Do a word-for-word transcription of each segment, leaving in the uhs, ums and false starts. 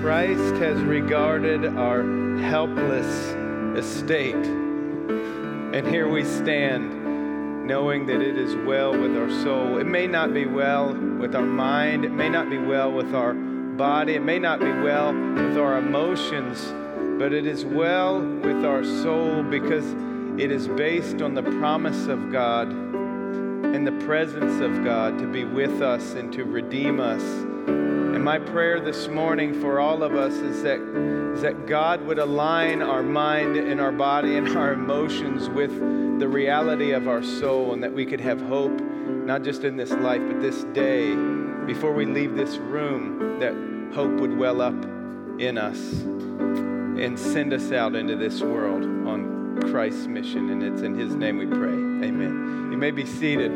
Christ has regarded our helpless estate. And here we stand, knowing that it is well with our soul. It may not be well with our mind. It may not be well with our body. It may not be well with our emotions, but it is well with our soul because it is based on the promise of God and the presence of God to be with us and to redeem us. And my prayer this morning for all of us is that, is that God would align our mind and our body and our emotions with the reality of our soul, and that we could have hope, not just in this life, but this day, before we leave this room, that hope would well up in us and send us out into this world on Christ's mission. And it's in His name we pray. Amen. You may be seated.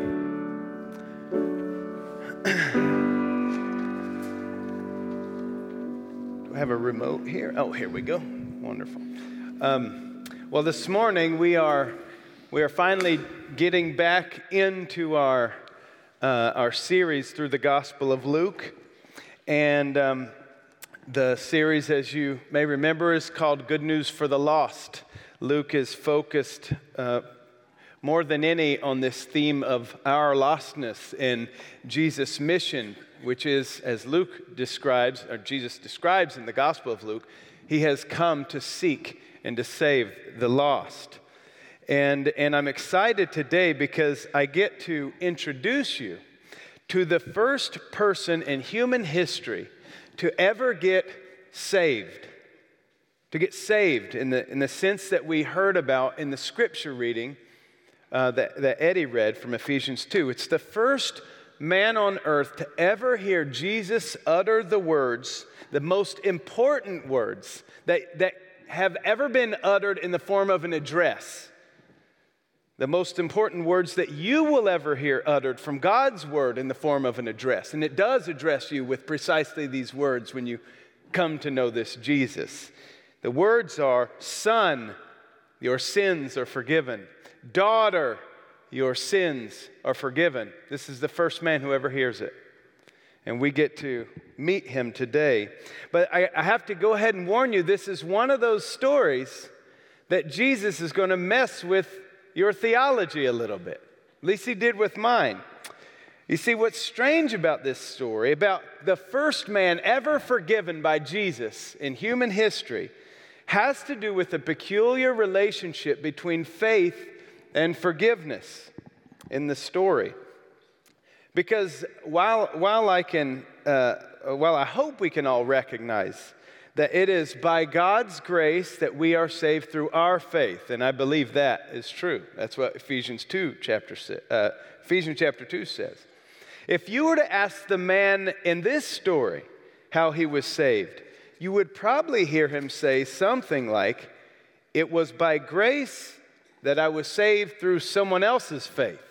Do I have a remote here? Oh, here we go. Wonderful. Um, well, this morning we are we are finally getting back into our uh, our series through the Gospel of Luke, and um, the series, as you may remember, is called Good News for the Lost. Luke is focused uh, more than any on this theme of our lostness in Jesus' mission, which is, as Luke describes, or Jesus describes in the Gospel of Luke, He has come to seek and to save the lost. And, and I'm excited today because I get to introduce you to the first person in human history to ever get saved. To get saved in the, in the sense that we heard about in the scripture reading uh, that, that Eddie read from Ephesians two. It's the first man on earth to ever hear Jesus utter the words, the most important words that, that have ever been uttered in the form of an address. The most important words that you will ever hear uttered from God's word in the form of an address. And it does address you with precisely these words when you come to know this Jesus. The words are, son, your sins are forgiven. Daughter, your sins are forgiven. This is the first man who ever hears it. And we get to meet him today. But I, I have to go ahead and warn you, this is one of those stories that Jesus is going to mess with your theology a little bit. At least He did with mine. You see, what's strange about this story, about the first man ever forgiven by Jesus in human history, has to do with a peculiar relationship between faith and forgiveness in the story. Because while while I can, uh, while I hope we can all recognize that it is by God's grace that we are saved through our faith, and I believe that is true. That's what Ephesians two chapter uh, Ephesians chapter two says. If you were to ask the man in this story how he was saved, you would probably hear him say something like, "It was by grace that I was saved through someone else's faith."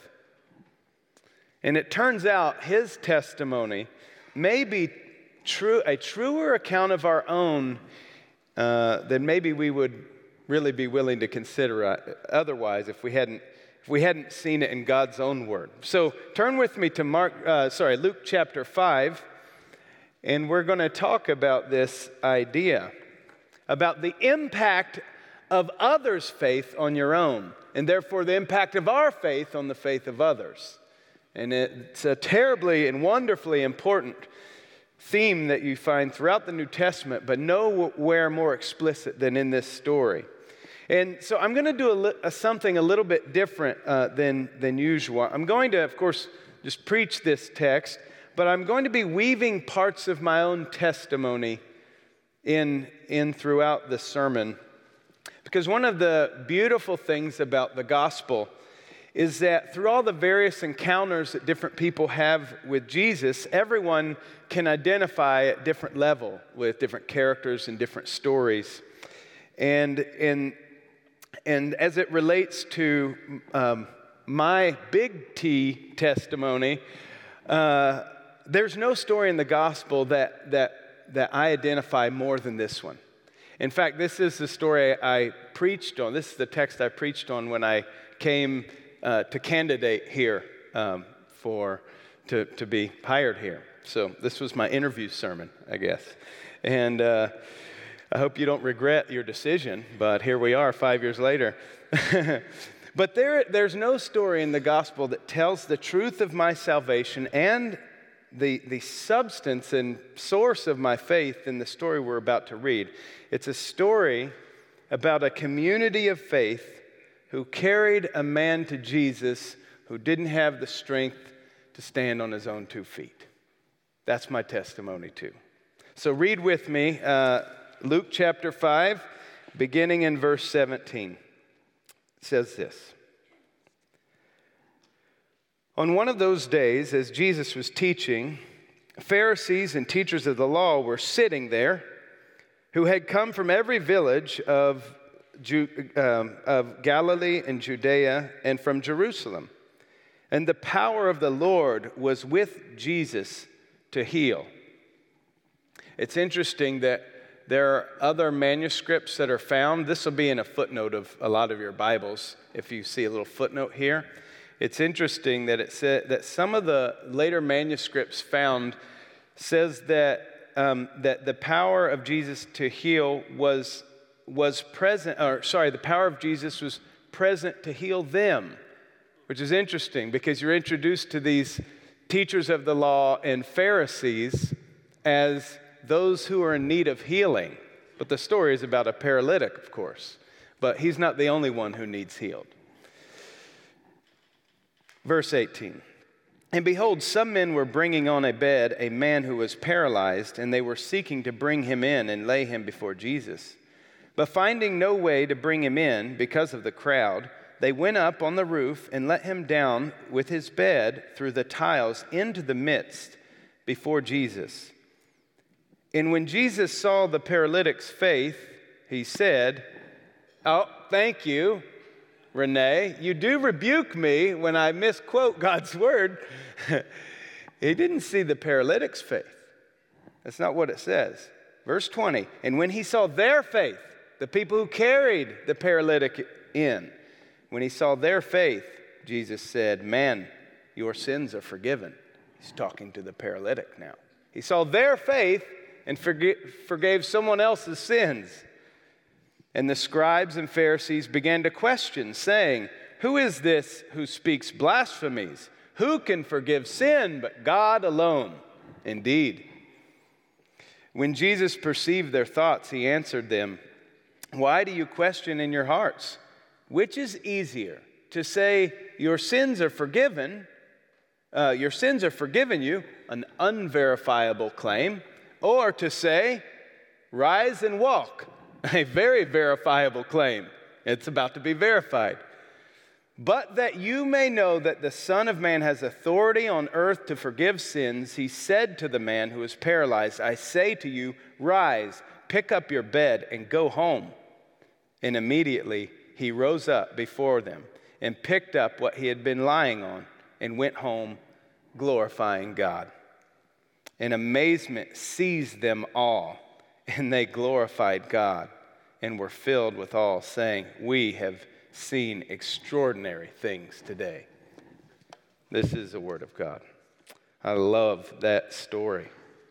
And it turns out his testimony may be true, a truer account of our own uh, than maybe we would really be willing to consider uh, otherwise if we hadn't if we hadn't seen it in God's own word. So turn with me to Mark, uh, sorry, Luke chapter five, and we're going to talk about this idea about the impact of others' faith on your own, and therefore the impact of our faith on the faith of others. And it's a terribly and wonderfully important theme that you find throughout the New Testament, but nowhere more explicit than in this story. And so I'm going to do a li- a something a little bit different uh, than, than usual. I'm going to, of course, just preach this text, but I'm going to be weaving parts of my own testimony in, in throughout the sermon. Because one of the beautiful things about the gospel is that through all the various encounters that different people have with Jesus, everyone can identify at different level with different characters and different stories. And, and, and as it relates to um, my big T testimony, uh, there's no story in the gospel that, that, that I identify more than this one. In fact, this is the story I preached on. This is the text I preached on when I came Uh, to candidate here um, for to, to be hired here. So this was my interview sermon, I guess. And uh, I hope you don't regret your decision, but here we are five years later. But there, there's no story in the gospel that tells the truth of my salvation and the, the substance and source of my faith in the story we're about to read. It's a story about a community of faith who carried a man to Jesus who didn't have the strength to stand on his own two feet. That's my testimony too. So read with me uh, Luke chapter five, beginning in verse seventeen. It says this. On one of those days, as Jesus was teaching, Pharisees and teachers of the law were sitting there, who had come from every village of, Ju- um, of Galilee and Judea and from Jerusalem. And the power of the Lord was with Jesus to heal. It's interesting that there are other manuscripts that are found. This will be in a footnote of a lot of your Bibles, if you see a little footnote here. It's interesting that it said that some of the later manuscripts found says that um, that the power of Jesus to heal was was present, or sorry, the power of Jesus was present to heal them, which is interesting because you're introduced to these teachers of the law and Pharisees as those who are in need of healing. But the story is about a paralytic, of course. But he's not the only one who needs healed. Verse eighteen. And behold, some men were bringing on a bed a man who was paralyzed, and they were seeking to bring him in and lay him before Jesus. But finding no way to bring him in because of the crowd, they went up on the roof and let him down with his bed through the tiles into the midst before Jesus. And when Jesus saw the paralytic's faith, he said, "Oh, thank you, Renee. You do rebuke me when I misquote God's word." He didn't see the paralytic's faith. That's not what it says. Verse twenty, and when he saw their faith, the people who carried the paralytic in, when he saw their faith, Jesus said, "Man, your sins are forgiven." He's talking to the paralytic now. He saw their faith and forg- forgave someone else's sins. And the scribes and Pharisees began to question, saying, "Who is this who speaks blasphemies? Who can forgive sin but God alone?" Indeed. When Jesus perceived their thoughts, he answered them, "Why do you question in your hearts? Which is easier, to say, 'Your sins are forgiven,' uh, your sins are forgiven you," an unverifiable claim, or to say, 'Rise and walk,' a very verifiable claim. It's about to be verified. But that you may know that the Son of Man has authority on earth to forgive sins, he said to the man who was paralyzed, "I say to you, rise, pick up your bed, and go home." And immediately he rose up before them and picked up what he had been lying on and went home, glorifying God. And amazement seized them all, and they glorified God and were filled with awe, saying, "We have seen extraordinary things today." This is the word of God. I love that story.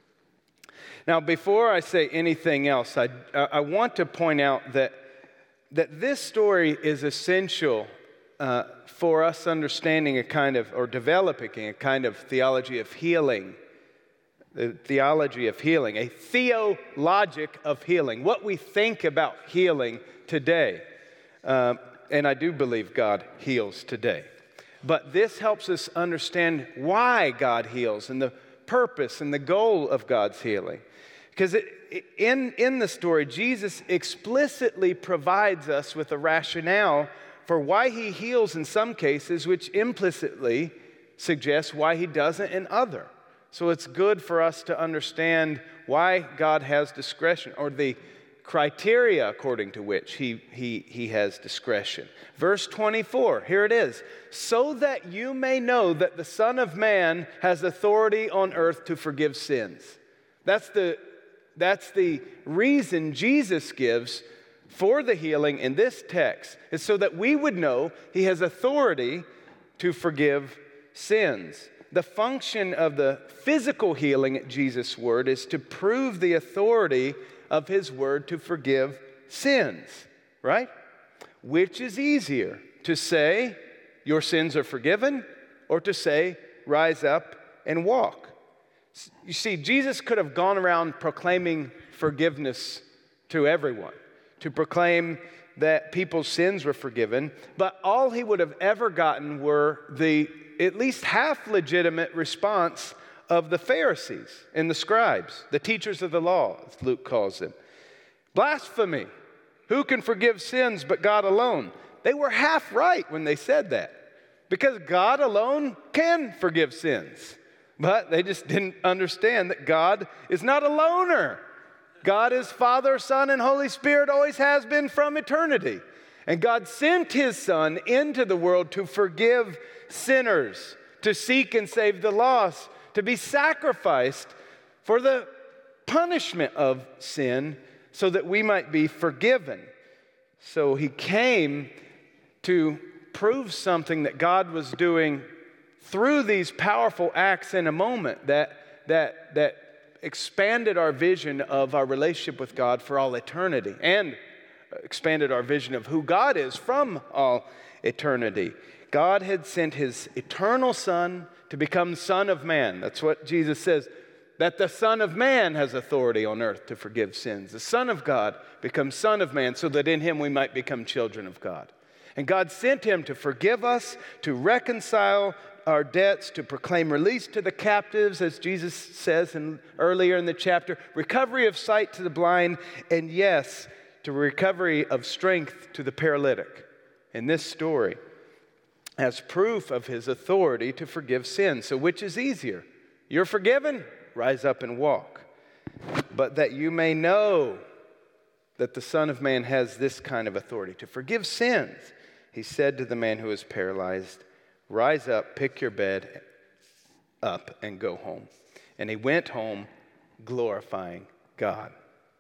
Now, before I say anything else, I, I want to point out that, that this story is essential uh, for us understanding a kind of, or developing a kind of theology of healing. The theology of healing, a theologic of healing, what we think about healing today. Um, and I do believe God heals today. But this helps us understand why God heals and the purpose and the goal of God's healing. Because it, in, in the story, Jesus explicitly provides us with a rationale for why he heals in some cases, which implicitly suggests why he doesn't in others. So it's good for us to understand why God has discretion, or the criteria according to which he, he, he has discretion. Verse twenty-four, here it is. "So that you may know that the Son of Man has authority on earth to forgive sins." That's the, that's the reason Jesus gives for the healing in this text, is so that we would know he has authority to forgive sins. the function of the physical healing at Jesus' word is to prove the authority of his word to forgive sins, right? Which is easier, to say, your sins are forgiven, or to say, rise up and walk? You see, Jesus could have gone around proclaiming forgiveness to everyone, to proclaim that people's sins were forgiven, but all he would have ever gotten were the at least half legitimate response of the Pharisees and the scribes, the teachers of the law, as Luke calls them. Blasphemy. Who can forgive sins but God alone? They were half right when they said that, because God alone can forgive sins. But they just didn't understand that God is not a loner. God is Father, Son, and Holy Spirit, always has been from eternity. And God sent his Son into the world to forgive sinners, to seek and save the lost, to be sacrificed for the punishment of sin so that we might be forgiven. So he came to prove something that God was doing through these powerful acts in a moment that, that, that expanded our vision of our relationship with God for all eternity, and expanded our vision of who God is from all eternity. God had sent his eternal Son to become Son of Man. That's what Jesus says, that the Son of Man has authority on earth to forgive sins. The Son of God becomes Son of Man so that in him we might become children of God. And God sent him to forgive us, to reconcile our debts, to proclaim release to the captives, as Jesus says in, earlier in the chapter, recovery of sight to the blind, and yes, to recovery of strength to the paralytic. In this story, as proof of his authority to forgive sins. So which is easier? You're forgiven? Rise up and walk. But that you may know that the Son of Man has this kind of authority to forgive sins, he said to the man who was paralyzed, rise up, pick your bed up, and go home. And he went home glorifying God.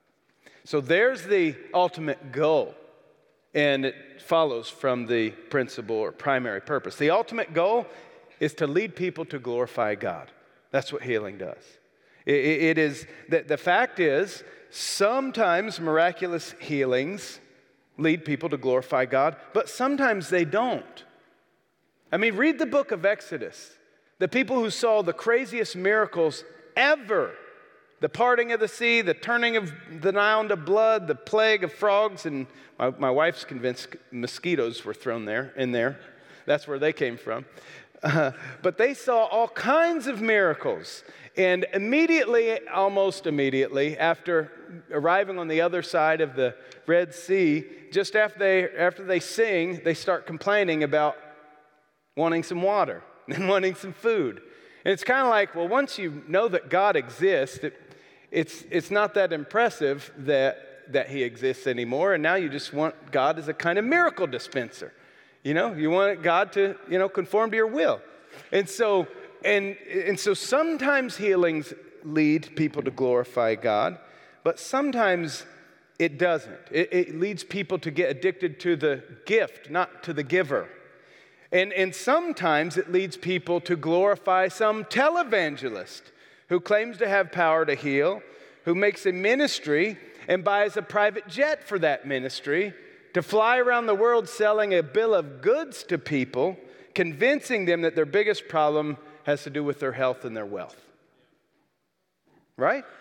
So there's the ultimate goal, and it follows from the principle or primary purpose. The ultimate goal is to lead people to glorify God. That's what healing does. It, it is, the, the fact is, sometimes miraculous healings lead people to glorify God, but sometimes they don't. I mean, read the book of Exodus. The people who saw the craziest miracles ever, the parting of the sea, the turning of the Nile into blood, the plague of frogs, and my, my wife's convinced mosquitoes were thrown there, in there. That's where they came from. Uh, but they saw all kinds of miracles. And immediately, almost immediately, after arriving on the other side of the Red Sea, just after they, after they sing, they start complaining about wanting some water and wanting some food. And it's kind of like, well, once you know that God exists, it, it's, it's not that impressive that, that he exists anymore. And now you just want God as a kind of miracle dispenser. You know, you want God to, you know, conform to your will. And so, and, and so sometimes healings lead people to glorify God, but sometimes it doesn't. It, it leads people to get addicted to the gift, not to the giver. And, and sometimes it leads people to glorify some televangelist who claims to have power to heal, who makes a ministry and buys a private jet for that ministry to fly around the world selling a bill of goods to people, convincing them that their biggest problem has to do with their health and their wealth. Right?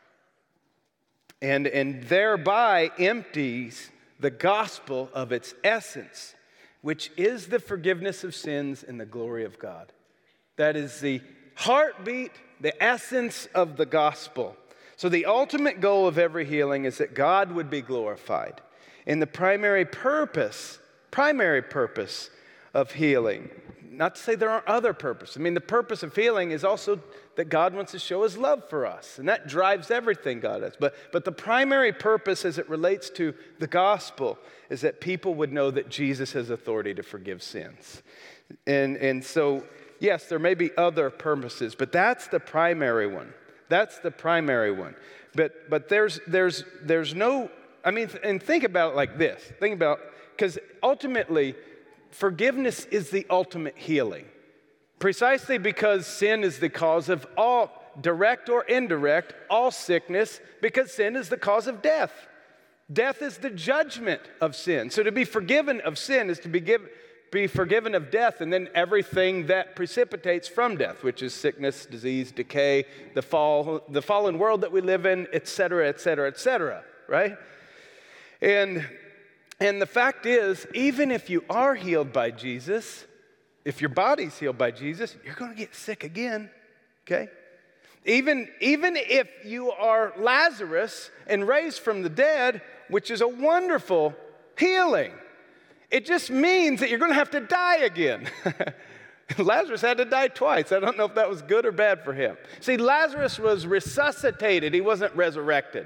And, and thereby empties the gospel of its essence, which is the forgiveness of sins and the glory of God. That is the heartbeat, the essence of the gospel. So the ultimate goal of every healing is that God would be glorified. And the primary purpose, primary purpose of healing, not to say there aren't other purposes. I mean, the purpose of healing is also that God wants to show his love for us. And that drives everything God does. But, but the primary purpose as it relates to the gospel is that people would know that Jesus has authority to forgive sins. And, and so, yes, there may be other purposes, but that's the primary one. That's the primary one. But, but there's, there's, there's no... I mean, and think about it like this. Think about, because ultimately, forgiveness is the ultimate healing. Precisely because sin is the cause of all, direct or indirect, all sickness, because sin is the cause of death. Death is the judgment of sin. So to be forgiven of sin is to be, give, be forgiven of death, and then everything that precipitates from death, which is sickness, disease, decay, the fall, the fallen world that we live in, et cetera, et cetera, et cetera, right? And, and the fact is, even if you are healed by Jesus, if your body's healed by Jesus, you're going to get sick again, okay? Even, even if you are Lazarus and raised from the dead, which is a wonderful healing, it just means that you're going to have to die again. Lazarus had to die twice. I don't know if that was good or bad for him. See, Lazarus was resuscitated. He wasn't resurrected.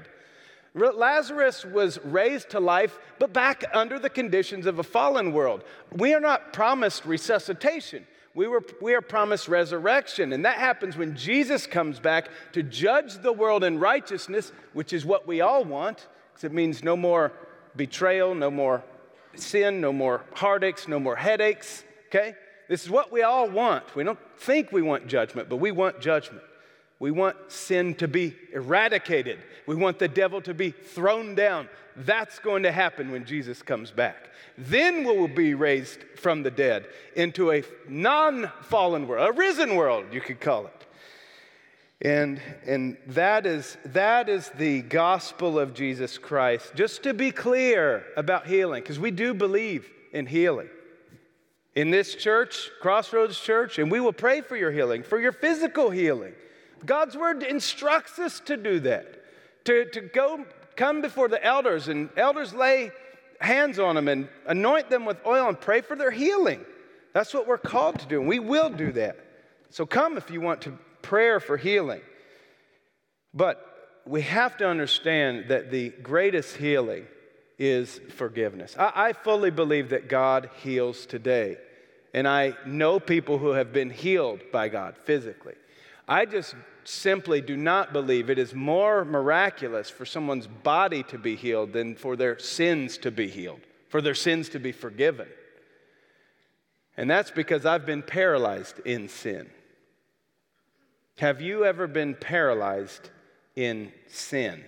Lazarus was raised to life, but back under the conditions of a fallen world. We are not promised resuscitation. We were, we are promised resurrection, and that happens when Jesus comes back to judge the world in righteousness, which is what we all want, because it means no more betrayal, no more sin, no more heartaches, no more headaches, okay? This is what we all want. We don't think we want judgment, but we want judgment. We want sin to be eradicated. We want the devil to be thrown down. That's going to happen when Jesus comes back. Then we will be raised from the dead into a non-fallen world, a risen world, you could call it. And, and that is, that is the gospel of Jesus Christ. Just to be clear about healing, because we do believe in healing. In this church, Crossroads Church, and we will pray for your healing, for your physical healing. God's word instructs us to do that, to, to go come before the elders, and elders lay hands on them and anoint them with oil and pray for their healing. That's what we're called to do, and we will do that. So come if you want to prayer for healing. But we have to understand that the greatest healing is forgiveness. I, I fully believe that God heals today, and I know people who have been healed by God physically. I just simply do not believe it is more miraculous for someone's body to be healed than for their sins to be healed, for their sins to be forgiven. And that's because I've been paralyzed in sin. Have you ever been paralyzed in sin?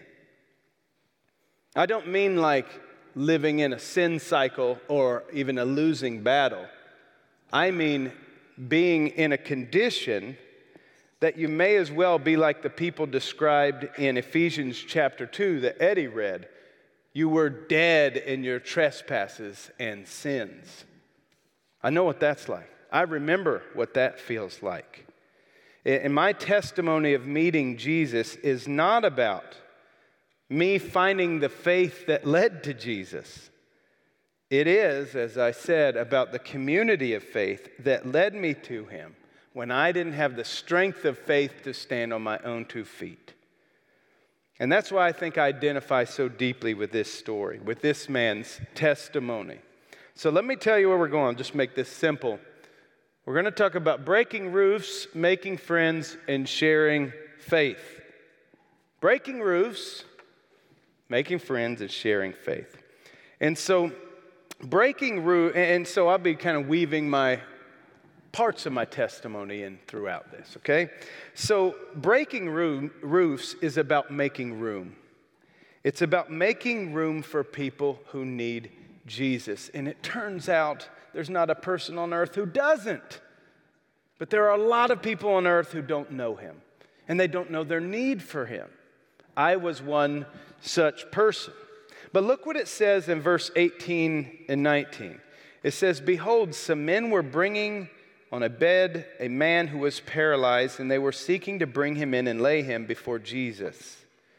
I don't mean like living in a sin cycle or even a losing battle. I mean being in a condition that you may as well be like the people described in Ephesians chapter two that Eddie read. You were dead in your trespasses and sins. I know what that's like. I remember what that feels like. And my testimony of meeting Jesus is not about me finding the faith that led to Jesus. It is, as I said, about the community of faith that led me to him when I didn't have the strength of faith to stand on my own two feet. And that's why I think I identify so deeply with this story, with this man's testimony. So let me tell you where we're going. I'll just make this simple. We're going to talk about breaking roofs, making friends, and sharing faith. Breaking roofs, making friends, and sharing faith. And so breaking roof, and so I'll be kind of weaving my parts of my testimony in throughout this, okay? So breaking roo- roofs is about making room. It's about making room for people who need Jesus. And it turns out there's not a person on earth who doesn't. But there are a lot of people on earth who don't know him, and they don't know their need for him. I was one such person. But look what it says in verse eighteen and nineteen. It says, "Behold, some men were bringing on a bed a man who was paralyzed, and they were seeking to bring him in and lay him before Jesus."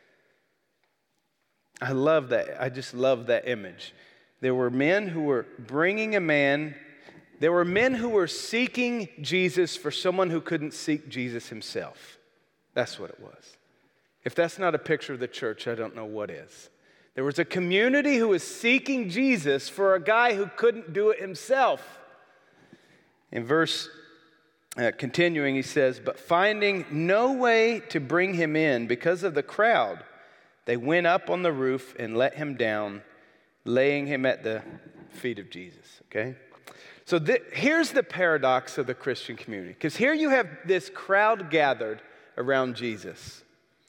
I love that. I just love that image. There were men who were bringing a man. There were men who were seeking Jesus for someone who couldn't seek Jesus himself. That's what it was. If that's not a picture of the church, I don't know what is. There was a community who was seeking Jesus for a guy who couldn't do it himself. In verse, uh, continuing, he says, "But finding no way to bring him in because of the crowd, they went up on the roof and let him down, laying him at the feet of Jesus," okay? So th- here's the paradox of the Christian community, because here you have this crowd gathered around Jesus.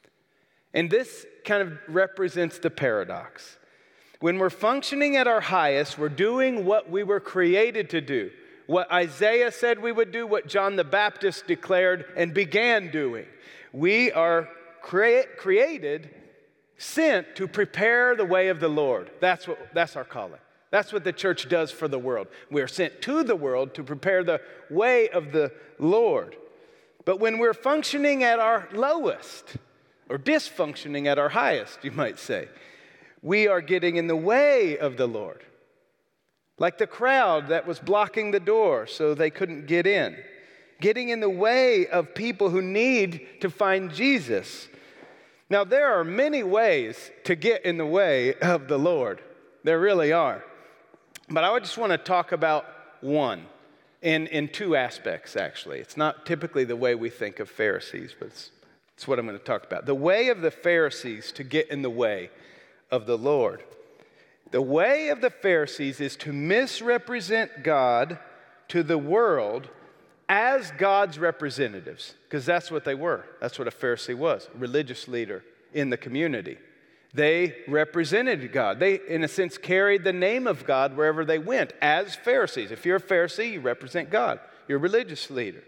And this kind of represents the paradox. When we're functioning at our highest, we're doing what we were created to do, what Isaiah said we would do, what John the Baptist declared and began doing. We are crea- created, sent to prepare the way of the Lord. That's what, that's our calling. That's what the church does for the world. We are sent to the world to prepare the way of the Lord. But when we're functioning at our lowest, or dysfunctioning at our highest, you might say, we are getting in the way of the Lord. Like the crowd that was blocking the door so they couldn't get in. Getting in the way of people who need to find Jesus. Now, there are many ways to get in the way of the Lord. There really are. But I just want to talk about one in, in two aspects, actually. It's not typically the way we think of Pharisees, but it's, it's what I'm going to talk about. The way of the Pharisees to get in the way of the Lord. The way of the Pharisees is to misrepresent God to the world as God's representatives, because that's what they were. That's what a Pharisee was, a religious leader in the community. They represented God. They, in a sense, carried the name of God wherever they went as Pharisees. If you're a Pharisee, you represent God. You're a religious leader.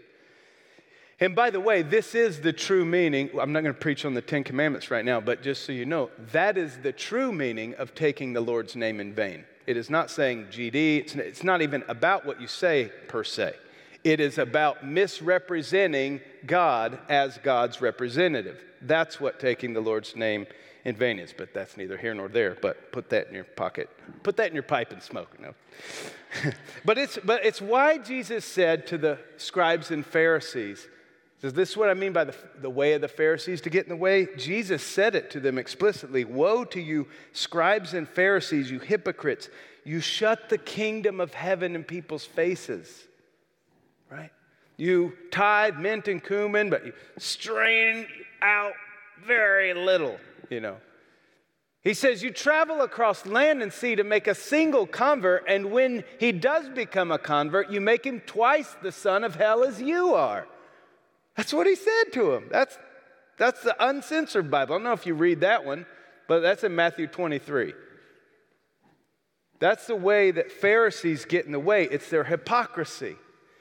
And by the way, this is the true meaning. I'm not going to preach on the Ten Commandments right now, but just so you know, that is the true meaning of taking the Lord's name in vain. It is not saying G D. It's, it's not even about what you say, per se. It is about misrepresenting God as God's representative. That's what taking the Lord's name in vain is, but that's neither here nor there. But put that in your pocket. Put that in your pipe and smoke. No. but it's but it's why Jesus said to the scribes and Pharisees, "Is this what I mean by the, the way of the Pharisees to get in the way?" Jesus said it to them explicitly. "Woe to you, scribes and Pharisees, you hypocrites! You shut the kingdom of heaven in people's faces." Right? You tithe mint and cumin, but you strain out very little, you know. He says, you travel across land and sea to make a single convert, and when he does become a convert, you make him twice the son of hell as you are. That's what he said to him. That's, that's the uncensored Bible. I don't know if you read that one, but that's in Matthew twenty-three. That's the way that Pharisees get in the way. It's their hypocrisy.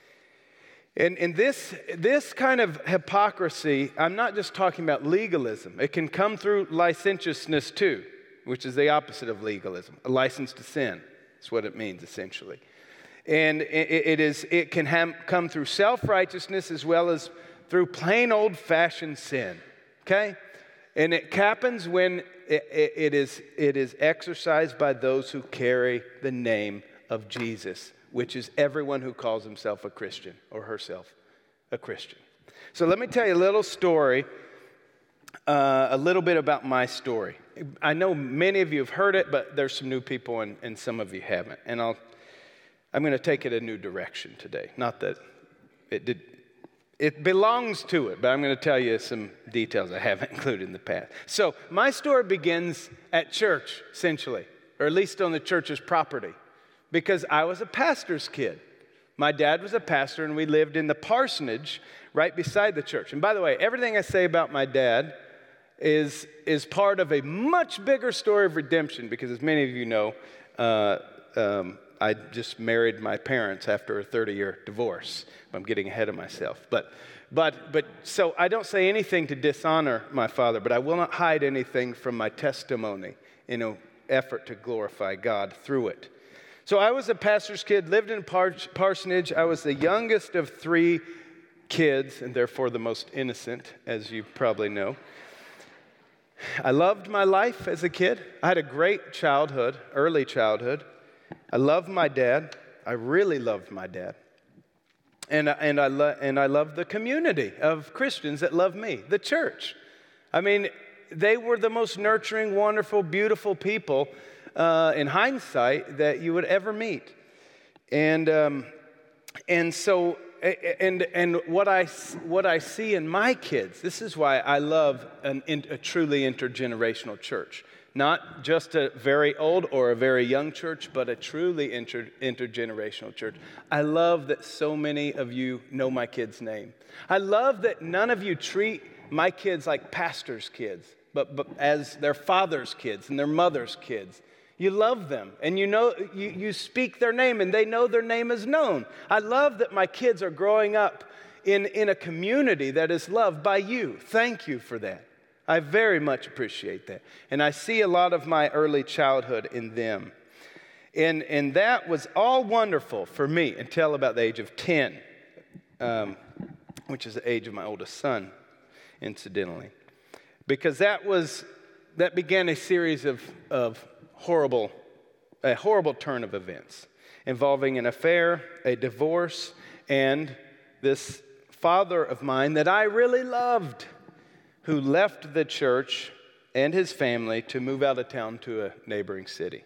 And, and this, this kind of hypocrisy, I'm not just talking about legalism. It can come through licentiousness too, which is the opposite of legalism. A license to sin is what it means essentially. And it, it, is, it can have, come through self-righteousness as well as through plain old-fashioned sin, okay? And it happens when it, it, it, is, it is exercised by those who carry the name of Jesus, which is everyone who calls himself a Christian or herself a Christian. So let me tell you a little story, uh, a little bit about my story. I know many of you have heard it, but there's some new people and, and some of you haven't. And I'll, I'm going to take it a new direction today. Not that it did, it belongs to it, but I'm going to tell you some details I haven't included in the past. So my story begins at church, essentially, or at least on the church's property. Because I was a pastor's kid. My dad was a pastor, and we lived in the parsonage right beside the church. And by the way, everything I say about my dad is, is part of a much bigger story of redemption, because as many of you know, uh, um, I just married my parents after a thirty-year divorce. I'm getting ahead of myself. But, but, but, so I don't say anything to dishonor my father, but I will not hide anything from my testimony in an effort to glorify God through it. So I was a pastor's kid, lived in a par- parsonage. I was the youngest of three kids, and therefore the most innocent, as you probably know. I loved my life as a kid. I had a great childhood, early childhood. I loved my dad. I really loved my dad. And, and, I, lo- and I loved the community of Christians that loved me, the church. I mean, they were the most nurturing, wonderful, beautiful people Uh, in hindsight, that you would ever meet. And um, and so, and and what I, what I see in my kids, this is why I love an, a truly intergenerational church. Not just a very old or a very young church, but a truly inter- intergenerational church. I love that so many of you know my kids' name. I love that none of you treat my kids like pastors' kids, but, but as their father's kids and their mother's kids. You love them, and you know you, you speak their name, and they know their name is known. I love that my kids are growing up in, in a community that is loved by you. Thank you for that. I very much appreciate that. And I see a lot of my early childhood in them. And, and that was all wonderful for me until about the age of ten, um, which is the age of my oldest son, incidentally. Because that was, that began a series of, of horrible, a horrible turn of events involving an affair, a divorce, and this father of mine that I really loved, who left the church and his family to move out of town to a neighboring city.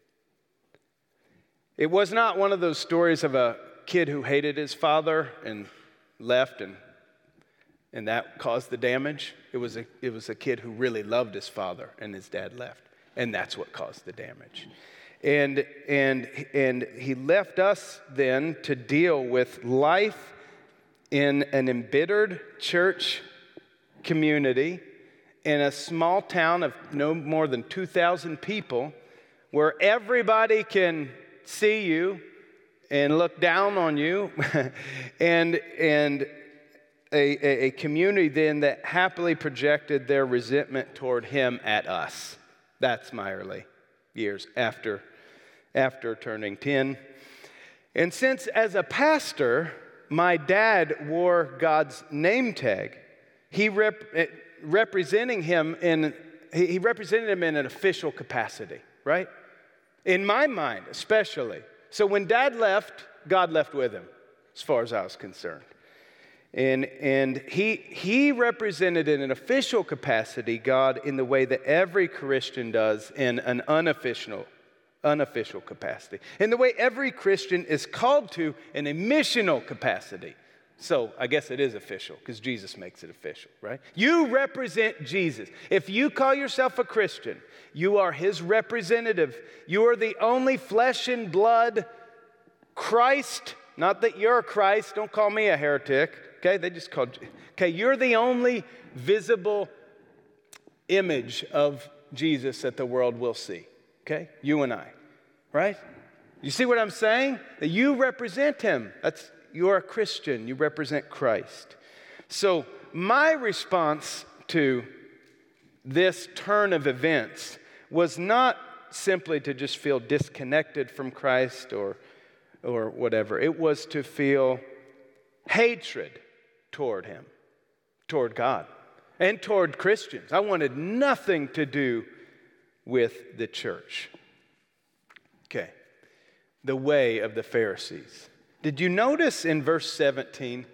It was not one of those stories of a kid who hated his father and left and and that caused the damage. It was a it was a kid who really loved his father and his dad left, and that's what caused the damage. And and and he left us then to deal with life in an embittered church community in a small town of no more than two thousand people, where everybody can see you and look down on you, and and a, a, a community then that happily projected their resentment toward him at us. That's my early years after after turning ten. And since as a pastor, my dad wore God's name tag, He rep, representing him in he represented him in an official capacity, right? In my mind, especially. So when Dad left, God left with him, as far as I was concerned. And and he he represented in an official capacity God in the way that every Christian does in an unofficial unofficial capacity. In the way every Christian is called to in a missional capacity. So I guess it is official because Jesus makes it official, right? You represent Jesus. If you call yourself a Christian, you are his representative. You are the only flesh and blood Christ, not that you're Christ, don't call me a heretic, okay? They just called you. Okay, you're the only visible image of Jesus that the world will see, okay? You and I, right? You see what I'm saying? That you represent him. That's You're a Christian. You represent Christ. So my response to this turn of events was not simply to just feel disconnected from Christ or, or whatever. It was to feel hatred toward him, toward God, and toward Christians. I wanted nothing to do with the church. Okay. The way of the Pharisees. Did you notice in verse seventeen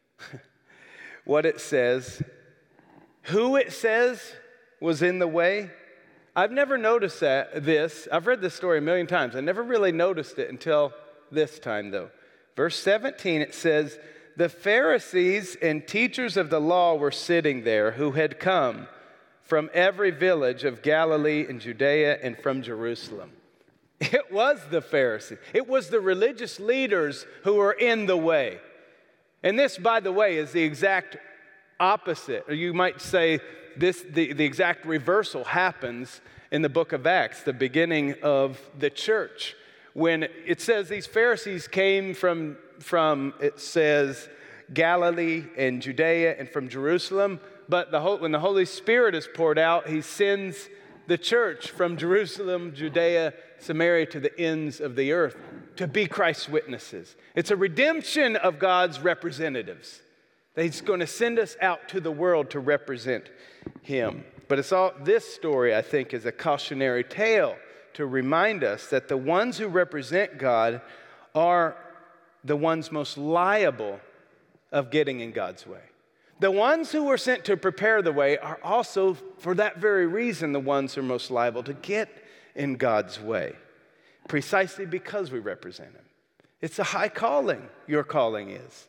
what it says? Who it says was in the way? I've never noticed that, this. I've read this story a million times. I never really noticed it until this time, though. Verse seventeen, it says, the Pharisees and teachers of the law were sitting there who had come from every village of Galilee and Judea and from Jerusalem. It was the Pharisees. It was the religious leaders who were in the way. And this, by the way, is the exact opposite. Or you might say this, the, the exact reversal happens in the book of Acts, the beginning of the church. When it says these Pharisees came from, from it says, Galilee and Judea and from Jerusalem. But the, when the Holy Spirit is poured out, he sends the church from Jerusalem, Judea, Samaria to the ends of the earth to be Christ's witnesses. It's a redemption of God's representatives. He's going to send us out to the world to represent him. But it's all this story, I think, is a cautionary tale to remind us that the ones who represent God are the ones most liable of getting in God's way. The ones who were sent to prepare the way are also, for that very reason, the ones who are most liable to get in God's way, precisely because we represent him. It's a high calling, your calling is.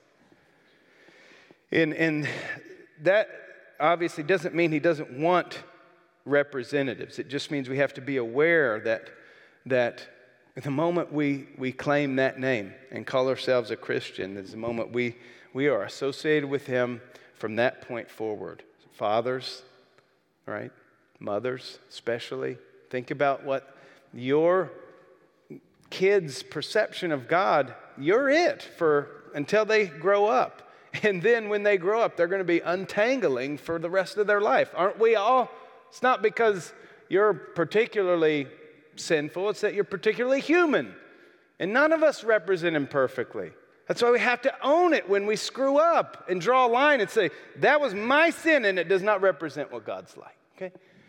And, and that obviously doesn't mean he doesn't want representatives. It just means we have to be aware that, that the moment we, we claim that name and call ourselves a Christian is the moment we, we are associated with him from that point forward. Fathers, right? Mothers especially. Think about what your kids' perception of God, you're it for until they grow up. And then when they grow up, they're going to be untangling for the rest of their life. Aren't we all? It's not because you're particularly sinful, it's that you're particularly human. And none of us represent him perfectly. That's why we have to own it when we screw up and draw a line and say, that was my sin and it does not represent what God's like. Okay?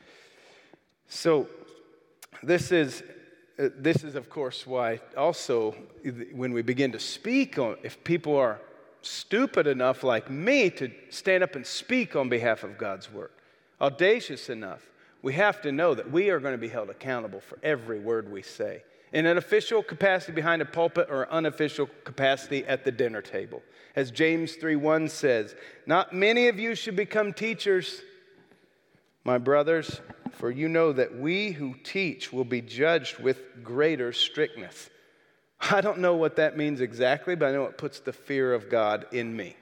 So this is, uh, this is of course why also when we begin to speak on, if people are stupid enough like me to stand up and speak on behalf of God's word, audacious enough, we have to know that we are going to be held accountable for every word we say in an official capacity behind a pulpit or unofficial capacity at the dinner table. As James three one says, not many of you should become teachers, my brothers, for you know that we who teach will be judged with greater strictness. I don't know what that means exactly, but I know it puts the fear of God in me.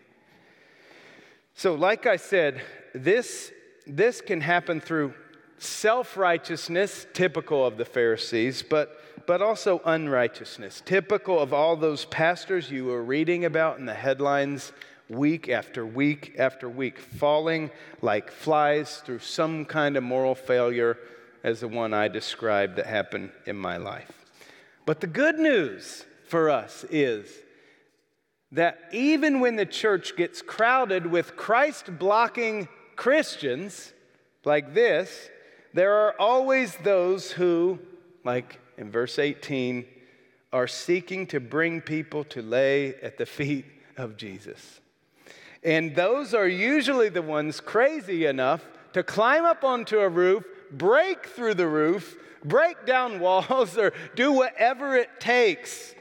So like I said, this, this can happen through self-righteousness, typical of the Pharisees, but, but also unrighteousness, typical of all those pastors you were reading about in the headlines week after week after week, falling like flies through some kind of moral failure as the one I described that happened in my life. But the good news for us is that even when the church gets crowded with Christ-blocking Christians like this, there are always those who, like in verse eighteen, are seeking to bring people to lay at the feet of Jesus. And those are usually the ones crazy enough to climb up onto a roof, break through the roof, break down walls, or do whatever it takes.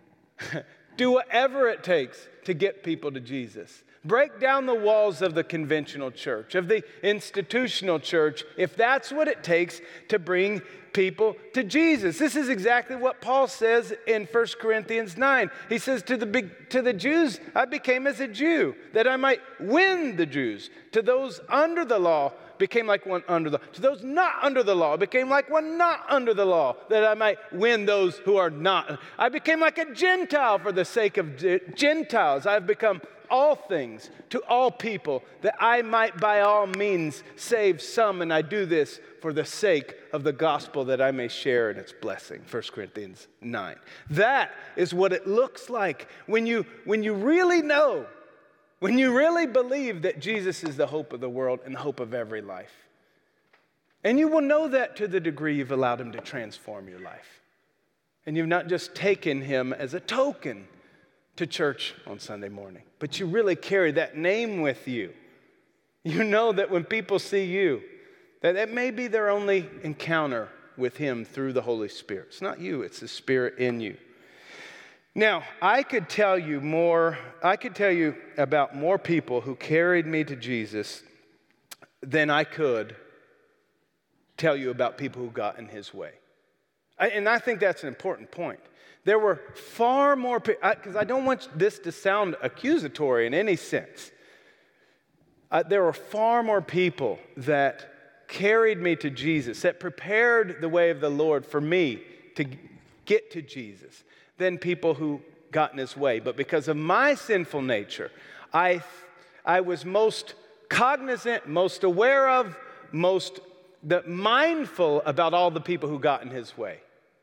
Do whatever it takes to get people to Jesus. Break down the walls of the conventional church, of the institutional church, if that's what it takes to bring people to Jesus. This is exactly what Paul says in First Corinthians nine. He says, to the, to the Jews, I became as a Jew, that I might win the Jews. To those under the law, became like one under the law. To those not under the law, became like one not under the law, that I might win those who are not. I became like a Gentile for the sake of Gentiles. I have become all things to all people, that I might by all means save some, and I do this for the sake of the gospel, that I may share in its blessing. First Corinthians nine. That is what it looks like when you, when you really know, when you really believe that Jesus is the hope of the world and the hope of every life. And you will know that to the degree you've allowed him to transform your life. And you've not just taken him as a token to church on Sunday morning, but you really carry that name with you. You know that when people see you, that it may be their only encounter with him through the Holy Spirit. It's not you, it's the Spirit in you. Now, I could tell you more, I could tell you about more people who carried me to Jesus than I could tell you about people who got in his way. I, and I think that's an important point. There were far more people, because I, I don't want this to sound accusatory in any sense. Uh, there were far more people that carried me to Jesus, that prepared the way of the Lord for me to get to Jesus, than people who got in his way. But because of my sinful nature, I, I was most cognizant, most aware of, most the, mindful about all the people who got in his way.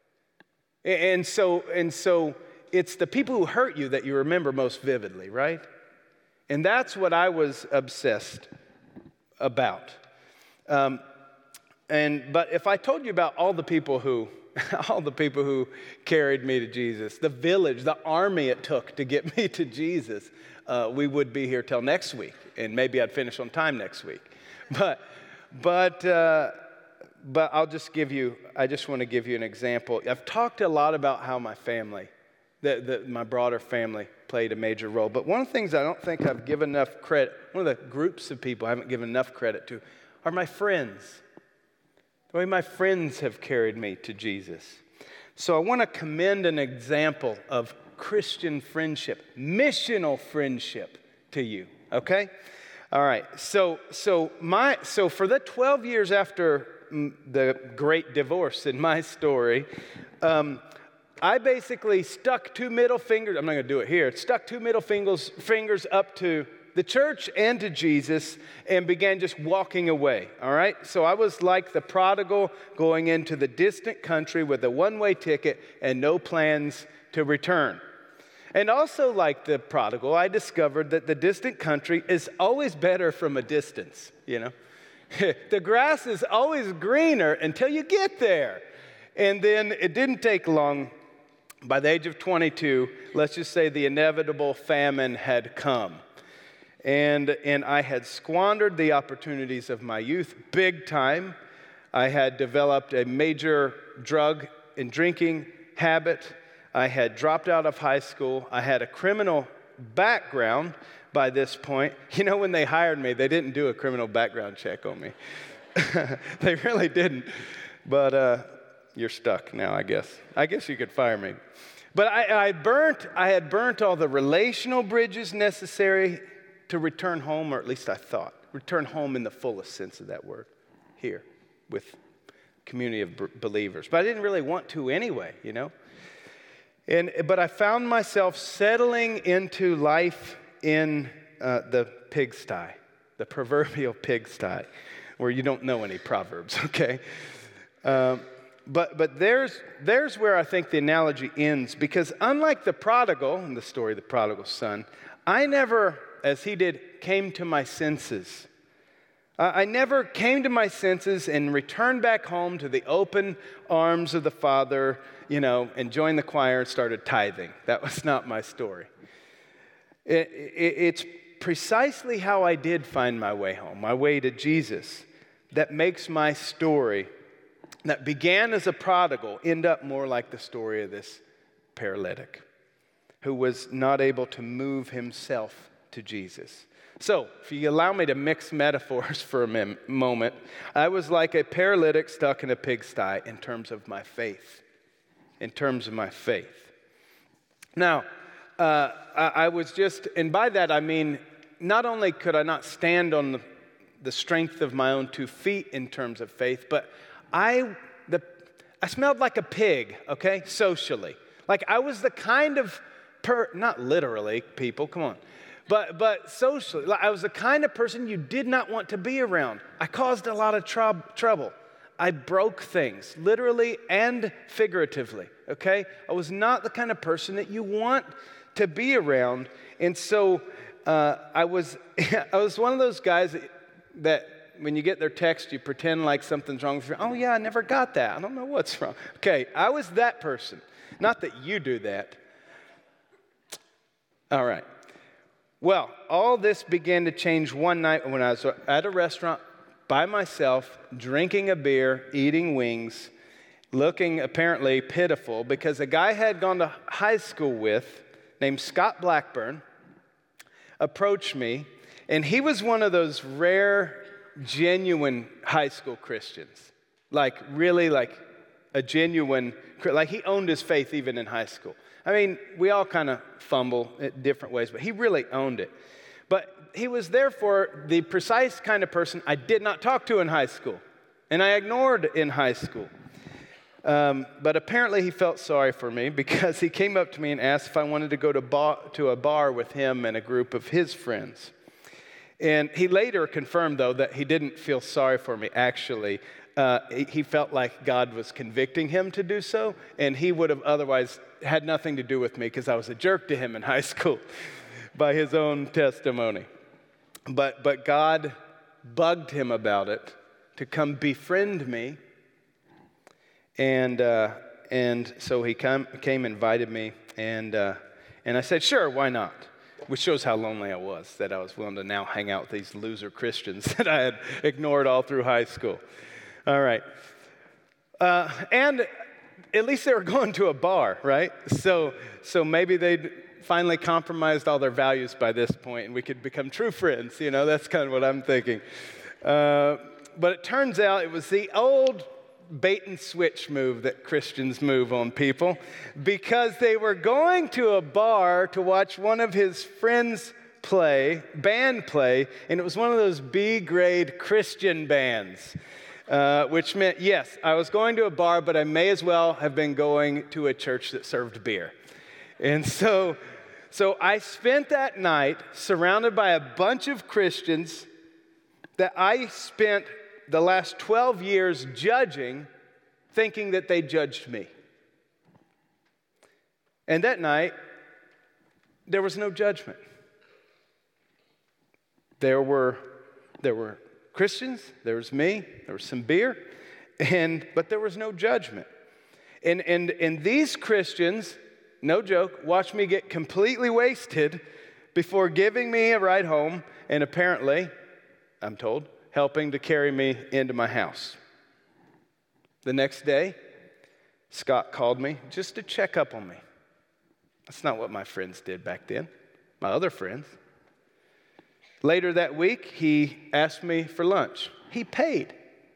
And so, and so it's the people who hurt you that you remember most vividly, right? And that's what I was obsessed about. Um, and but if I told you about all the people who, all the people who carried me to Jesus, the village, the army it took to get me to Jesus, uh, we would be here till next week, and maybe I'd finish on time next week. But, but. Uh, But I'll just give you, I just want to give you an example. I've talked a lot about how my family, the, the, my broader family, played a major role. But one of the things I don't think I've given enough credit, one of the groups of people I haven't given enough credit to, are my friends. the way my friends have carried me to Jesus. So I want to commend an example of Christian friendship, missional friendship to you, okay? All right, so so my so for the twelve years after the great divorce in my story, um, I basically stuck two middle fingers, I'm not going to do it here, stuck two middle fingers, fingers up to the church and to Jesus and began just walking away, all right? So I was like the prodigal going into the distant country with a one-way ticket and no plans to return. And also like the prodigal, I discovered that the distant country is always better from a distance, you know? The grass is always greener until you get there. And then it didn't take long. By the age of twenty-two, let's just say the inevitable famine had come. And, and I had squandered the opportunities of my youth big time. I had developed a major drug and drinking habit. I had dropped out of high school. I had a criminal background by this point. You know, when they hired me, they didn't do a criminal background check on me. They really didn't. But uh, you're stuck now, I guess. I guess you could fire me. But I, I burnt, I had burnt all the relational bridges necessary to return home, or at least I thought. Return home in the fullest sense of that word, here, with community of b- believers. But I didn't really want to anyway, you know. And but I found myself settling into life in uh, the pigsty, the proverbial pigsty, where you don't know any proverbs, okay? Um, but but there's there's where I think the analogy ends, because unlike the prodigal in the story of the prodigal son, I never, as he did, came to my senses. Uh, I never came to my senses and returned back home to the open arms of the Father, you know, and joined the choir and started tithing. That was not my story. It, it, it's precisely how I did find my way home, my way to Jesus, that makes my story that began as a prodigal end up more like the story of this paralytic who was not able to move himself to Jesus. So, if you allow me to mix metaphors for a mem- moment, I was like a paralytic stuck in a pigsty in terms of my faith. In terms of my faith. Now, uh, I, I was just, and by that I mean, not only could I not stand on the, the strength of my own two feet in terms of faith, but I, the, I smelled like a pig, okay, socially. Like I was the kind of, per, not literally, people, come on. But but socially, I was the kind of person you did not want to be around. I caused a lot of trub- trouble. I broke things, literally and figuratively, okay? I was not the kind of person that you want to be around. And so uh, I was I was one of those guys that, that when you get their text, you pretend like something's wrong with you. Oh, yeah, I never got that. I don't know what's wrong. Okay, I was that person. Not that you do that. All right. Well, all this began to change one night when I was at a restaurant by myself, drinking a beer, eating wings, looking apparently pitiful because a guy I had gone to high school with named Scott Blackburn approached me, and he was one of those rare, genuine high school Christians. Like, really, like a genuine, like he owned his faith even in high school. I mean, we all kind of fumble in different ways, but he really owned it. But he was therefore the precise kind of person I did not talk to in high school, and I ignored in high school. Um, but apparently he felt sorry for me because he came up to me and asked if I wanted to go to, bar, to a bar with him and a group of his friends. And he later confirmed, though, that he didn't feel sorry for me, actually. Uh, he, he felt like God was convicting him to do so, and he would have otherwise had nothing to do with me because I was a jerk to him in high school by his own testimony. But but God bugged him about it to come befriend me, and uh, and so he come, came, invited me, and uh, and I said, sure, why not? Which shows how lonely I was, that I was willing to now hang out with these loser Christians that I had ignored all through high school. All right. Uh, and at least they were going to a bar, right? So so maybe they'd finally compromised all their values by this point, and we could become true friends. You know, that's kind of what I'm thinking. Uh, but it turns out it was the old bait and switch move that Christians move on people, because they were going to a bar to watch one of his friends play, band play, and it was one of those B-grade Christian bands, uh, which meant, yes, I was going to a bar, but I may as well have been going to a church that served beer. And so, so I spent that night surrounded by a bunch of Christians that I spent the last twelve years judging, thinking that they judged me. And that night, there was no judgment. There were, there were Christians, there was me, there was some beer, and but there was no judgment. And, and, and these Christians, no joke, watched me get completely wasted before giving me a ride home, and apparently, I'm told, helping to carry me into my house. The next day, Scott called me just to check up on me. That's not what my friends did back then, my other friends. Later that week, he asked me for lunch. He paid.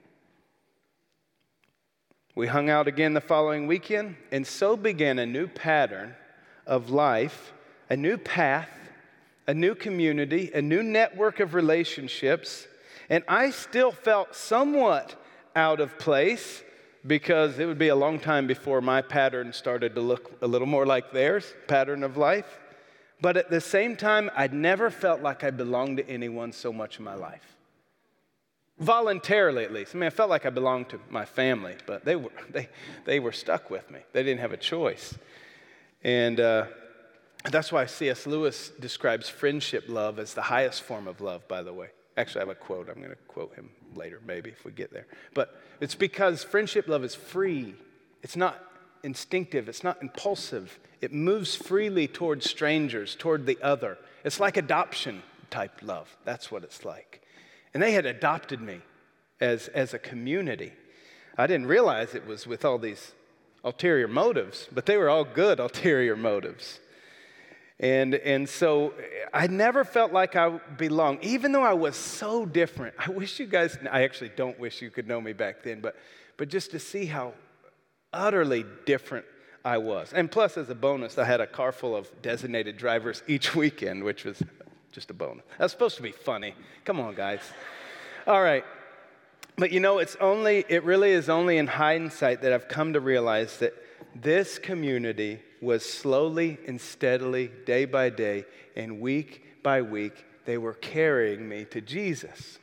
We hung out again the following weekend, and so began a new pattern of life, a new path, a new community, a new network of relationships. And I still felt somewhat out of place because it would be a long time before my pattern started to look a little more like theirs, pattern of life. But at the same time, I'd never felt like I belonged to anyone so much in my life. Voluntarily, at least. I mean, I felt like I belonged to my family, but they were they they were stuck with me. They didn't have a choice. And uh, that's why C S Lewis describes friendship love as the highest form of love, by the way. Actually, I have a quote. I'm going to quote him later, maybe, if we get there. But it's because friendship love is free. It's not instinctive. It's not impulsive. It moves freely toward strangers, toward the other. It's like adoption type love. That's what it's like. And they had adopted me as, as a community. I didn't realize it was with all these ulterior motives, but they were all good ulterior motives. And and so I never felt like I belonged, even though I was so different. I wish you guys, I actually don't wish you could know me back then, but but just to see how utterly different I was. And plus, as a bonus, I had a car full of designated drivers each weekend, which was just a bonus. That's supposed to be funny. Come on, guys. All right. But you know, it's only, it really is only in hindsight that I've come to realize that this community was slowly and steadily, day by day, and week by week, they were carrying me to Jesus.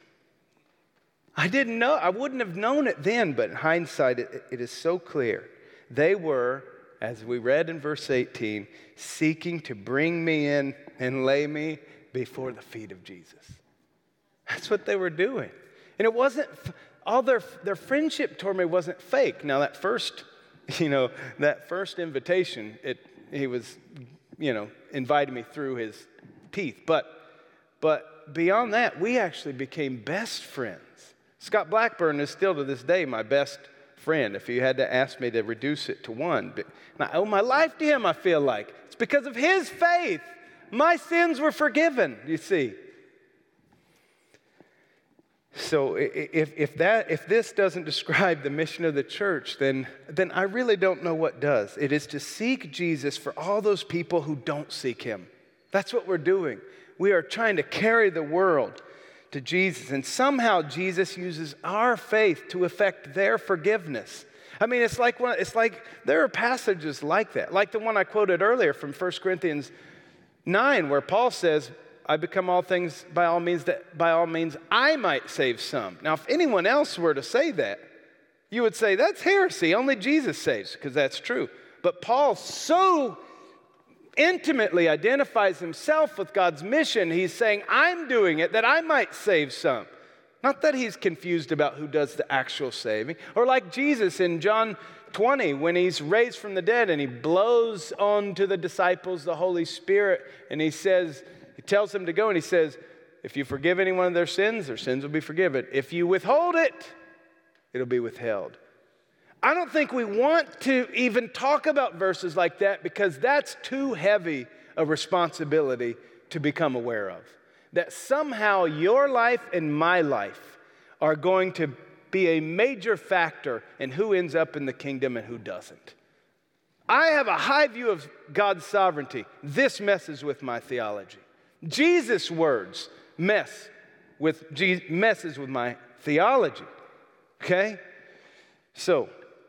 I didn't know, I wouldn't have known it then, but in hindsight, it, it is so clear. They were, as we read in verse eighteen, seeking to bring me in and lay me before the feet of Jesus. That's what they were doing. And it wasn't, all their, their friendship toward me wasn't fake. Now that first You know, that first invitation, it he was, you know, inviting me through his teeth. But but beyond that, we actually became best friends. Scott Blackburn is still to this day my best friend. If you had to ask me to reduce it to one, but I owe my life to him, I feel like. It's because of his faith. My sins were forgiven, you see. So if, if, that, if this doesn't describe the mission of the church, then, then I really don't know what does. It is to seek Jesus for all those people who don't seek him. That's what we're doing. We are trying to carry the world to Jesus, and somehow Jesus uses our faith to effect their forgiveness. I mean, it's like one, it's like there are passages like that, like the one I quoted earlier from First Corinthians nine, where Paul says, I become all things by all means that by all means I might save some. Now, if anyone else were to say that, you would say that's heresy. Only Jesus saves, because that's true. But Paul so intimately identifies himself with God's mission. He's saying, I'm doing it that I might save some. Not that he's confused about who does the actual saving. Or like Jesus in John twenty, when he's raised from the dead and he blows onto the disciples the Holy Spirit, and he says, he tells them to go, and he says, if you forgive anyone of their sins, their sins will be forgiven. If you withhold it, it'll be withheld. I don't think we want to even talk about verses like that, because that's too heavy a responsibility to become aware of. That somehow your life and my life are going to be a major factor in who ends up in the kingdom and who doesn't. I have a high view of God's sovereignty. This messes with my theology. Jesus' words mess with messes with my theology. Okay? So,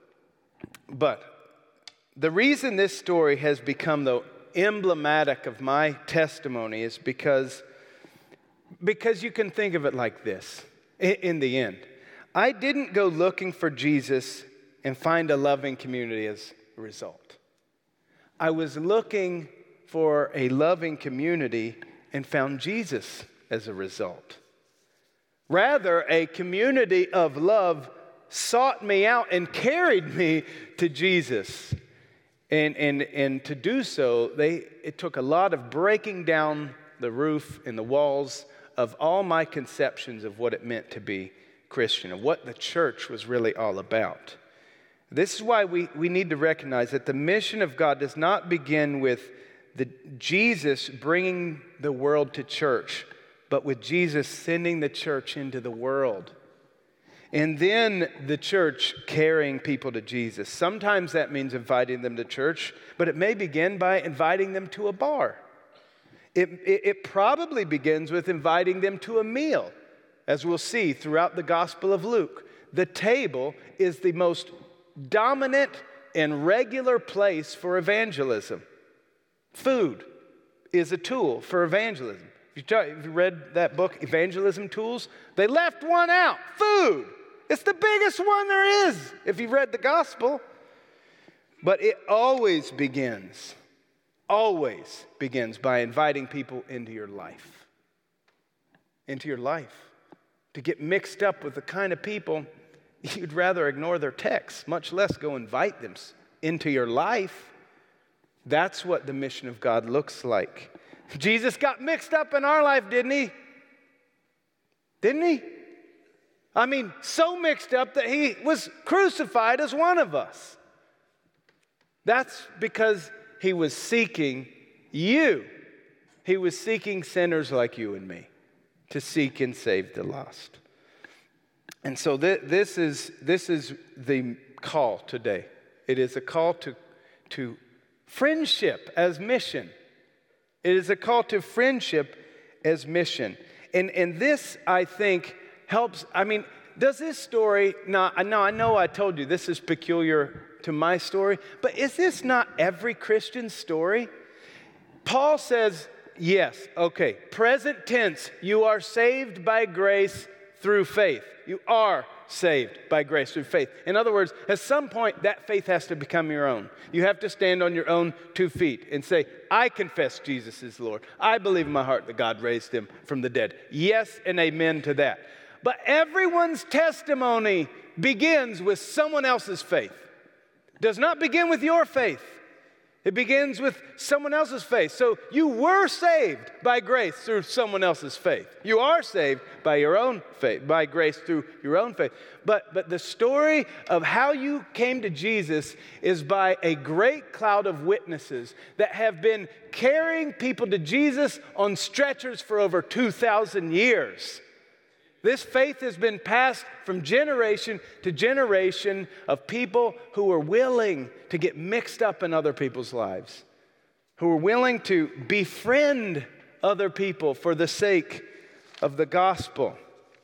but the reason this story has become the emblematic of my testimony is because, because you can think of it like this. In, in the end, I didn't go looking for Jesus and find a loving community as a result. I was looking for a loving community and found Jesus as a result. Rather, a community of love sought me out and carried me to Jesus. And, and, and to do so, they, it took a lot of breaking down the roof and the walls of all my conceptions of what it meant to be Christian and what the church was really all about. This is why we, we need to recognize that the mission of God does not begin with the Jesus bringing the world to church, but with Jesus sending the church into the world. And then the church carrying people to Jesus. Sometimes that means inviting them to church, but it may begin by inviting them to a bar. It, it, it probably begins with inviting them to a meal, as we'll see throughout the Gospel of Luke. The table is the most dominant and regular place for evangelism. Food is a tool for evangelism. If you, try, if you read that book, Evangelism Tools, they left one out, food. It's the biggest one there is if you've read the gospel. But it always begins, always begins by inviting people into your life. Into your life. To get mixed up with the kind of people you'd rather ignore their texts, much less go invite them into your life. That's what the mission of God looks like. Jesus got mixed up in our life, didn't he? Didn't he? I mean, so mixed up that he was crucified as one of us. That's because he was seeking you. He was seeking sinners like you and me to seek and save the lost. And so th- this is this is the call today. It is a call to, to friendship as mission. It is a call to friendship as mission. And, and this, I think, helps. I mean, does this story, not, no, I know I told you this is peculiar to my story, but is this not every Christian story? Paul says, yes, okay, present tense, you are saved by grace through faith. You are saved by grace through faith. In other words, at some point, that faith has to become your own. You have to stand on your own two feet and say, I confess Jesus is Lord. I believe in my heart that God raised him from the dead. Yes and amen to that. But everyone's testimony begins with someone else's faith. It does not begin with your faith. It begins with someone else's faith. So you were saved by grace through someone else's faith. You are saved by your own faith, by grace through your own faith. But, but the story of how you came to Jesus is by a great cloud of witnesses that have been carrying people to Jesus on stretchers for over two thousand years. This faith has been passed from generation to generation of people who are willing to get mixed up in other people's lives, who are willing to befriend other people for the sake of the gospel.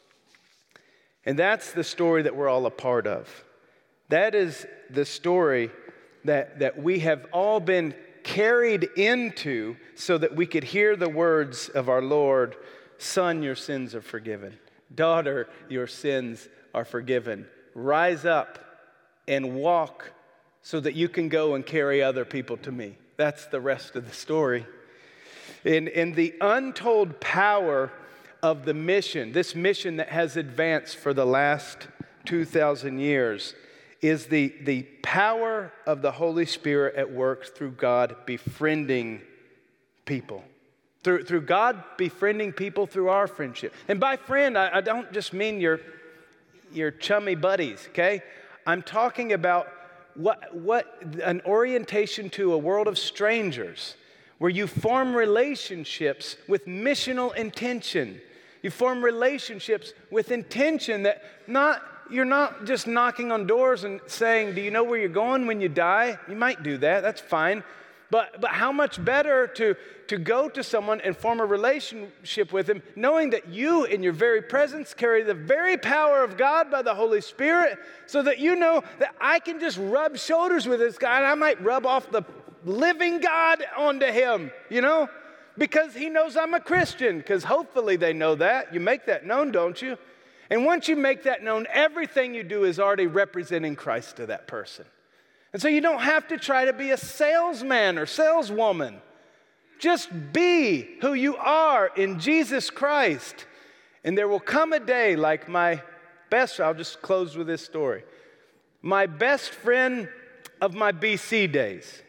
And that's the story that we're all a part of. That is the story that, that we have all been carried into so that we could hear the words of our Lord, Son, your sins are forgiven. Daughter, your sins are forgiven. Rise up and walk so that you can go and carry other people to me. That's the rest of the story. In, in the untold power of the mission, this mission that has advanced for the last two thousand years, is the, the power of the Holy Spirit at work through God befriending people. Through, through God befriending people through our friendship. And by friend, I, I don't just mean your, your chummy buddies, okay? I'm talking about what, what an orientation to a world of strangers where you form relationships with missional intention. You form relationships with intention that not you're not just knocking on doors and saying, do you know where you're going when you die? You might do that, that's fine. But, but how much better to, to go to someone and form a relationship with him, knowing that you in your very presence carry the very power of God by the Holy Spirit, so that you know that I can just rub shoulders with this guy and I might rub off the living God onto him, you know? Because he knows I'm a Christian, because hopefully they know that. You make that known, don't you? And once you make that known, everything you do is already representing Christ to that person. And so you don't have to try to be a salesman or saleswoman. Just be who you are in Jesus Christ. And there will come a day like my best, I'll just close with this story. My best friend of my B C days,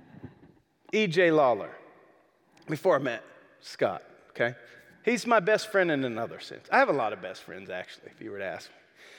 E J Lawler, before I met Scott, okay? He's my best friend in another sense. I have a lot of best friends, actually, if you were to ask me.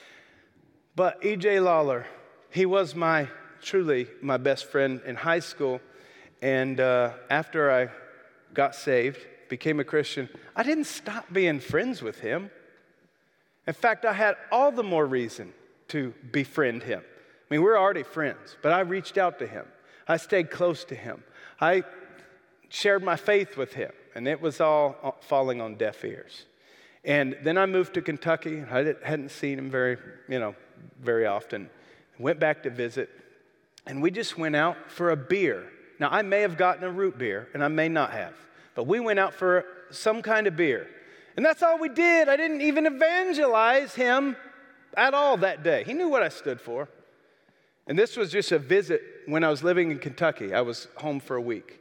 But E J Lawler, he was my truly my best friend in high school, and uh, after I got saved, became a Christian, I didn't stop being friends with him. In fact, I had all the more reason to befriend him. I mean, we're already friends, but I reached out to him. I stayed close to him. I shared my faith with him, and it was all falling on deaf ears. And then I moved to Kentucky. I hadn't seen him very, you know, very often. Went back to visit. And we just went out for a beer. Now, I may have gotten a root beer, and I may not have. But we went out for some kind of beer. And that's all we did. I didn't even evangelize him at all that day. He knew what I stood for. And this was just a visit when I was living in Kentucky. I was home for a week.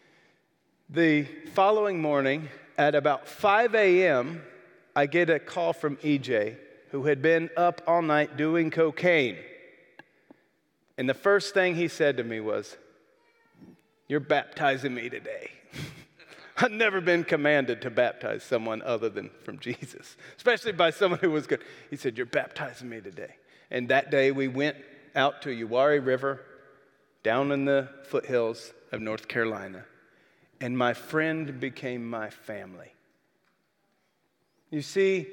The following morning, at about five a.m., I get a call from E J, who had been up all night doing cocaine. And the first thing he said to me was, "You're baptizing me today." I've never been commanded to baptize someone other than from Jesus, especially by someone who was good. He said, "You're baptizing me today." And that day we went out to Uwharrie River, down in the foothills of North Carolina, and my friend became my family. You see,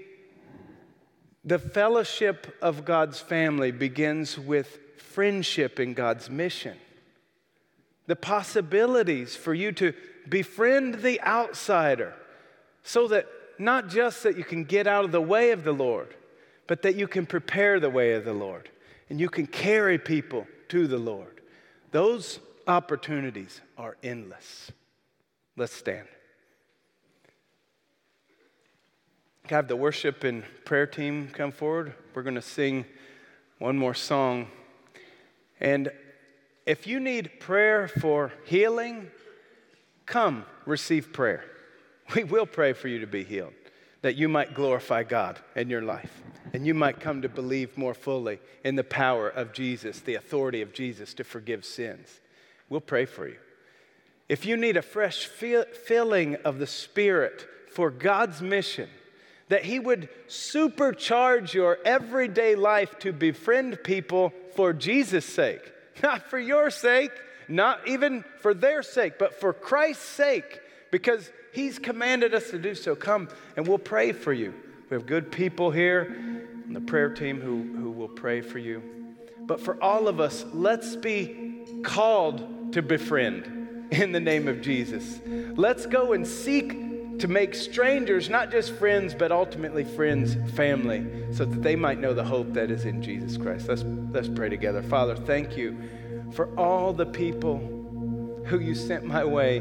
the fellowship of God's family begins with friendship in God's mission. The possibilities for you to befriend the outsider, so that not just that you can get out of the way of the Lord, but that you can prepare the way of the Lord and you can carry people to the Lord. Those opportunities are endless. Let's stand. Can I have the worship and prayer team come forward? We're going to sing one more song. And if you need prayer for healing, come receive prayer. We will pray for you to be healed, that you might glorify God in your life, and you might come to believe more fully in the power of Jesus, the authority of Jesus to forgive sins. We'll pray for you. If you need a fresh fill- filling of the Spirit for God's mission, that He would supercharge your everyday life to befriend people for Jesus' sake. Not for your sake, not even for their sake, but for Christ's sake, because He's commanded us to do so. Come and we'll pray for you. We have good people here on the prayer team who, who will pray for you. But for all of us, let's be called to befriend in the name of Jesus. Let's go and seek to make strangers, not just friends, but ultimately friends, family, so that they might know the hope that is in Jesus Christ. Let's, let's pray together. Father, thank you for all the people who you sent my way,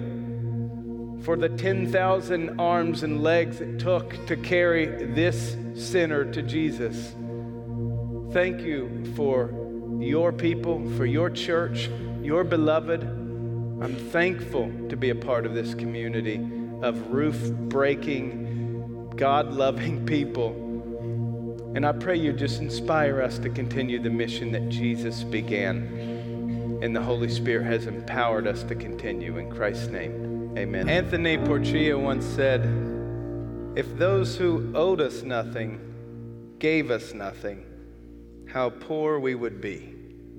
for the ten thousand arms and legs it took to carry this sinner to Jesus. Thank you for your people, for your church, your beloved. I'm thankful to be a part of this community of roof-breaking, God-loving people. And I pray you just inspire us to continue the mission that Jesus began, and the Holy Spirit has empowered us to continue. In Christ's name, amen. Anthony Porcia once said, "If those who owed us nothing gave us nothing, how poor we would be.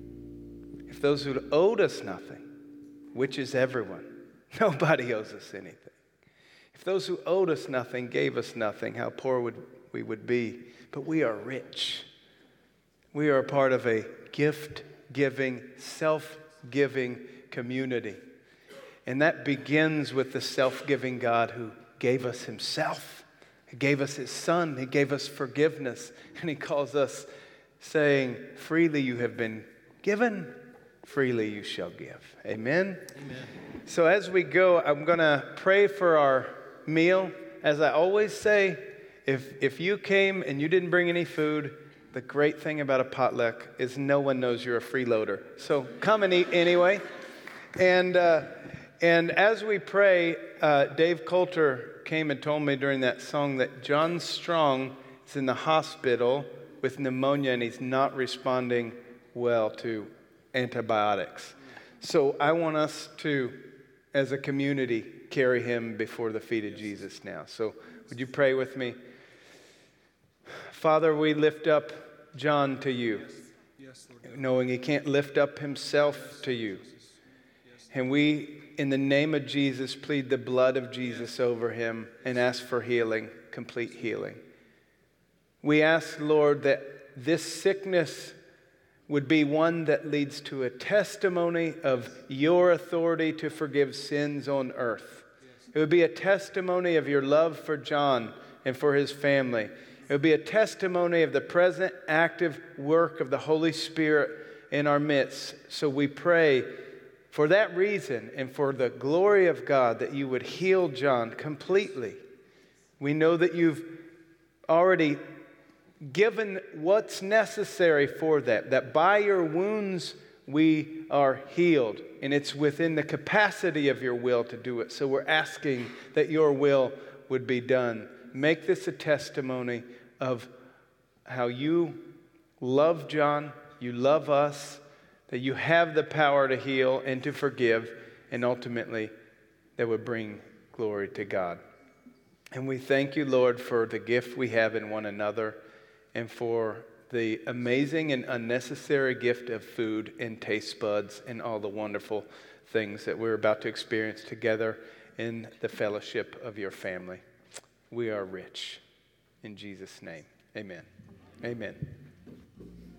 If those who owed us nothing," which is everyone, nobody owes us anything. If those who owed us nothing gave us nothing, how poor would we would be. But we are rich We are a part of a gift-giving, self-giving community. And that begins with the self-giving God who gave us himself. He gave us his son. He gave us forgiveness. And he calls us saying, freely you have been given, freely you shall give. Amen? Amen. So as we go, I'm going to pray for our meal. As I always say, if, if you came and you didn't bring any food, the great thing about a potluck is no one knows you're a freeloader. So come and eat anyway. And uh, and as we pray, uh, Dave Coulter came and told me during that song that John Strong is in the hospital with pneumonia and he's not responding well to antibiotics. So I want us to, as a community, carry him before the feet of Jesus now. So would you pray with me? Father, we lift up John to you, knowing he can't lift up himself to you. And we, in the name of Jesus, plead the blood of Jesus over him and ask for healing, complete healing. We ask, Lord, that this sickness would be one that leads to a testimony of your authority to forgive sins on earth. It would be a testimony of your love for John and for his family. It would be a testimony of the present active work of the Holy Spirit in our midst. So we pray for that reason and for the glory of God that you would heal John completely. We know that you've already given what's necessary for that, that by your wounds we are healed, and it's within the capacity of your will to do it. So we're asking that your will would be done. Make this a testimony of how you love John, you love us, that you have the power to heal and to forgive, and ultimately that would bring glory to God. And we thank you, Lord, for the gift we have in one another and for the amazing and unnecessary gift of food and taste buds and all the wonderful things that we're about to experience together in the fellowship of your family. We are rich. In Jesus' name, amen. Amen.